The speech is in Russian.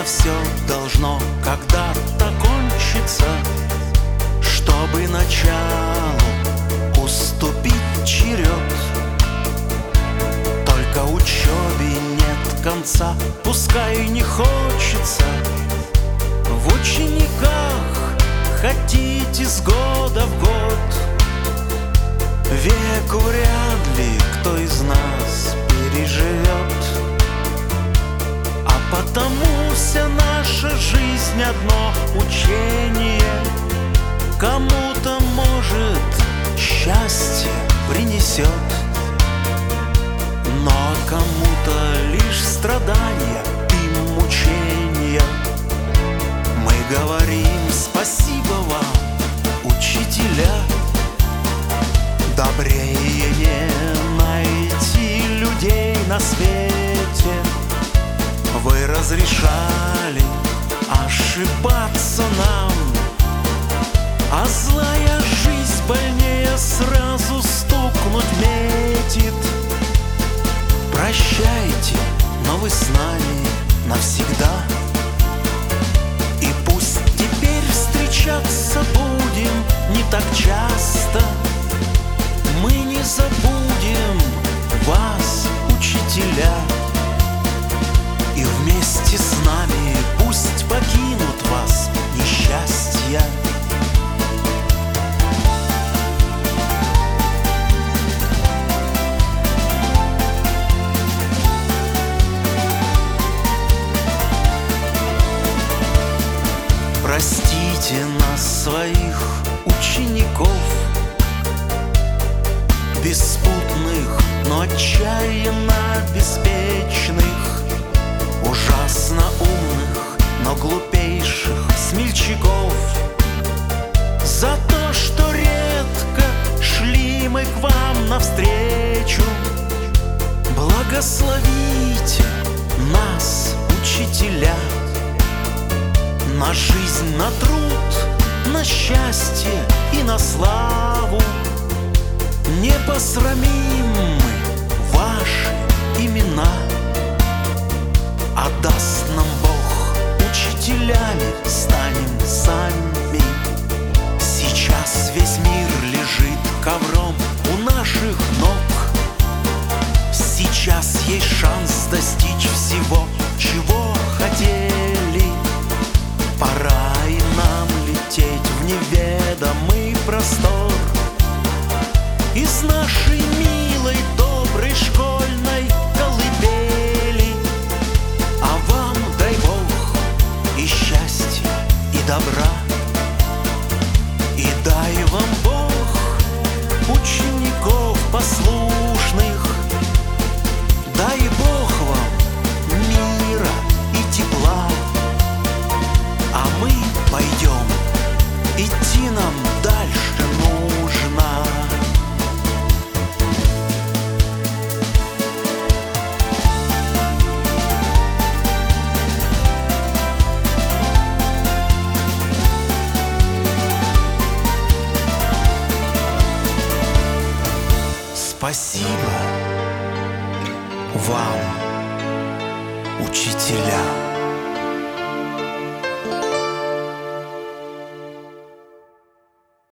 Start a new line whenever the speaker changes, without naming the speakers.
все должно когда-то кончиться, чтобы началу уступить черед. Только учебе нет конца, пускай не хочется. В учениках хотите с года в год. Веку вряд ли кто из нас переживет, а потому вся наша жизнь одно учение. Кому-то, может, счастье принесет, но кому-то лишь страдания и мучения. Мы говорим спасибо вам, учителя. Добрее не найти людей на свете. Вы разрешали ошибаться нам, а злая жизнь больнее сразу стукнуть метит. Прощайте, но вы с нами навсегда. И пусть теперь встречаться будем не так часто, мы не забудем вас, учителя. И вместе с нами пусть покинут вас несчастья. Простите нас, своих учеников, беспутных, но отчаянно беспечных, ужасно умных, но глупейших смельчаков, за то, что редко шли мы к вам навстречу. Благословите нас, учителя, на жизнь, на труд, на счастье и на славу. Не посрамим мы ваши имена, а даст нам Бог, учителями станем сами. Сейчас весь мир лежит ковром у наших ног. Сейчас есть шанс достичь всего, чего хотели. Пора и нам лететь в неведомый простор из нашей милой, доброй школьной колыбели. А вам дай Бог и счастья, и добра, и дай вам Бог учеников послушных. Дай Бог вам мира и тепла, а мы пойдем, идти нам дальше нужно. Спасибо вам, учителя.